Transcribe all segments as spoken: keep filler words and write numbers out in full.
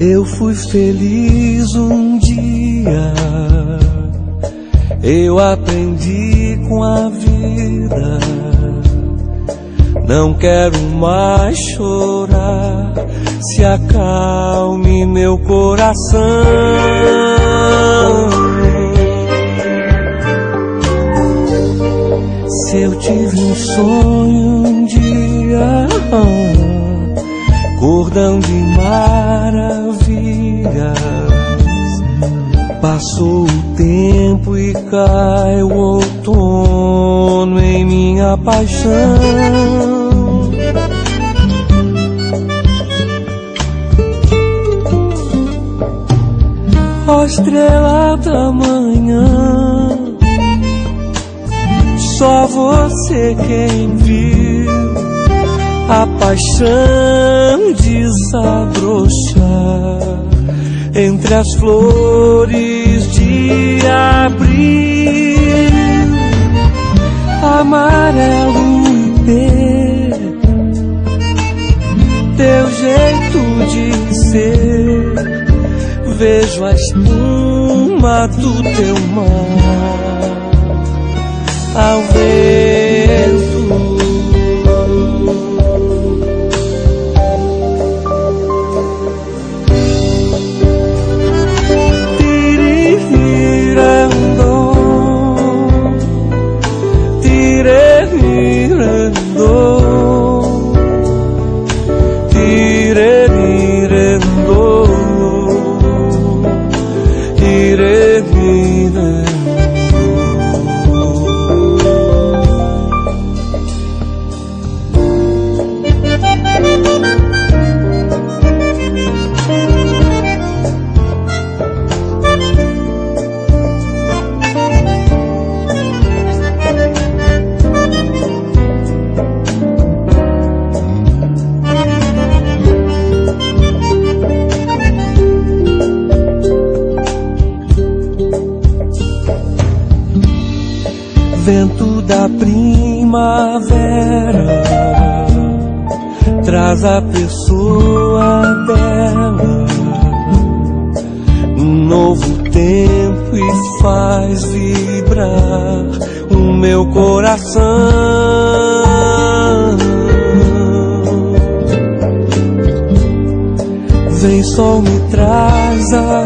Eu fui feliz um dia, eu aprendi com a vida. Não quero mais chorar, se acalme meu coração. Se eu tive um sonho um dia, cordão de maravilhas, passou o tempo e cai o outono em minha paixão. Ó estrela da manhã, só você quem viu a paixão desabrochar entre as flores de abril. Amarelo e preto, teu jeito de ser, vejo a espuma do teu mar ao vento. Vento da primavera traz a pessoa dela, um novo tempo e faz vibrar o meu coração. Vem sol, me traz a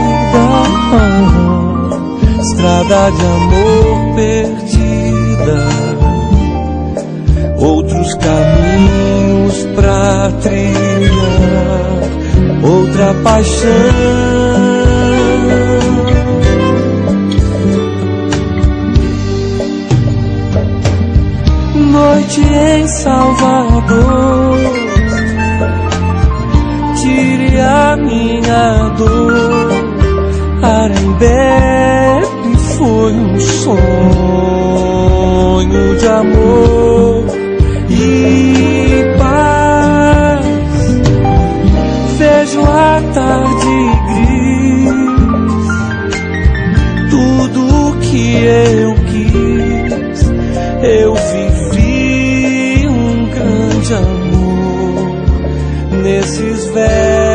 vida, estrada de amor perdida, outros caminhos pra trilhar, outra paixão. Noite em Salvador, tire a minha dor. Arembé foi um sonho de amor e paz. Vejo a tarde gris, tudo que eu quis, eu vivi um grande amor nesses versos.